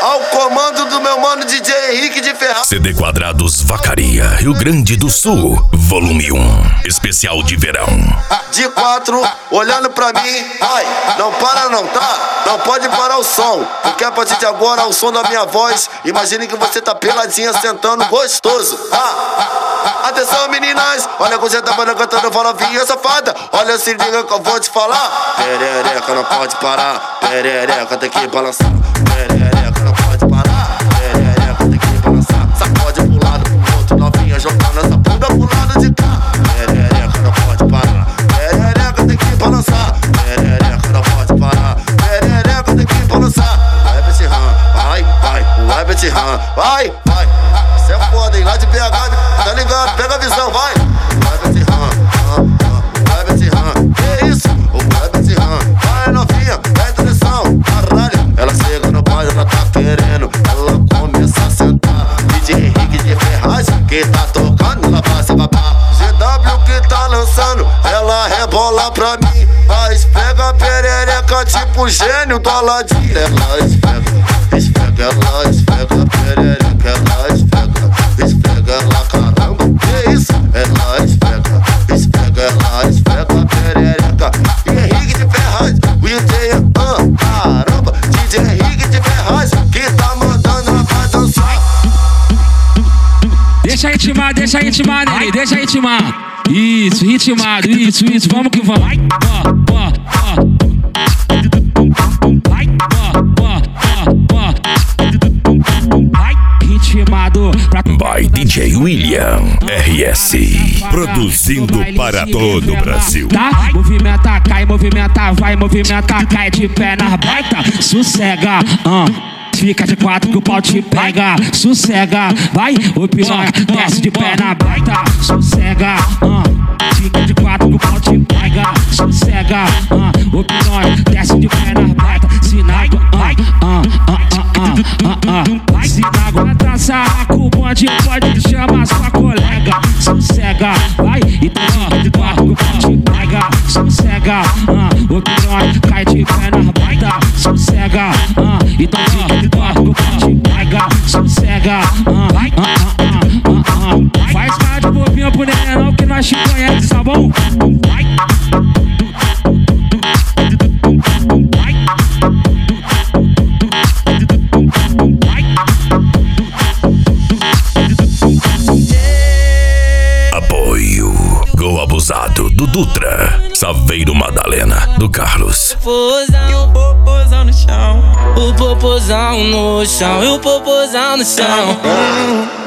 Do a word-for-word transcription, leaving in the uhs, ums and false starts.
ao comando do meu mano D J Henrique de Ferraz. C D Quadrados Vacaria, Rio Grande do Sul, volume um, especial de verão. De quatro, olhando pra mim, vai, não para não, tá? Não pode parar o som, porque a partir de agora é o som da minha voz. Imagine que você tá peladinha sentando gostoso, tá? Atenção meninas, olha que você tá cantando farofinha safada. Olha, se liga que eu vou te falar. Perereca não pode parar, perereca tem que balançar. Perereca não pode parar, perereca tem que balançar. Sacode pro lado, pro outro, novinha jogando essa bunda pro lado de cá. Perereca não pode parar, perereca tem que balançar. Perereca não pode parar, perereca tem que balançar. Vai, Betty Han, vai, vai, vai, Betty Han, vai, vai. Cê é foda, hein, lá de B H, tá ligado? Pega a visão, vai. Vai, Betty Han, vai, Betty Han, que isso? Vai, Betty Han, vai, novinha, presta atenção, caralho. Ela chega no baile, ela tá querendo, ela começa a sentar. D J Henrique de Ferraz, que tá tocando, ela vai se babá. G W que tá lançando, ela rebola pra mim. Mas pega a perereca tipo gênio do Aladim. Ela esfrega, esfrega, ela esfrega a perereca, ela esfrega, esfrega ela, caramba, que isso? Ela esfrega, esfrega, ela esfrega a perereca. E Henrique de Ferraz, o D J, ah, caramba, D J Henrique de Ferraz, que tá mandando ela pra dançar. Deixa ritmar, deixa ritmar, nele, deixa ritmar. Isso, ritmado, isso, isso, vamos que vamos. Ó, ó, ó. Vai, ó, ó, ó, ó. Vai, ritmado pra... By D J William R S, produzindo para todo o Brasil. Tá? Movimenta, cai, movimenta, vai, movimenta, cai de pé na baita. Sossega, ah. Fica de quatro que o pau te pega. Sossega, vai, o piranha desce de pé na baita. Sossega, uh, fica de quatro que o pau te pega. Sossega, uh, o piranha desce de pé na baita. Se na água, uh, uh, uh, uh, uh, uh. Se na água tá saco, o bonde pode chamar sua colega. Sossega, vai, e tá de quatro que o pau te pega. Sossega, uh, o piranha cai de pé na baita. Sossega, uh, e tá de quatro que o pau te pega. Sossega, uh, vai, uh, uh, uh, uh, uh. Faz cara de bobinha pro neném que nós te conhece, tá bom? Vai. Apoio Gol Abusado do Dutra, Saveiro Madalena do Carlos. E o popozão no chão, o popozão no chão, e o popozão no chão.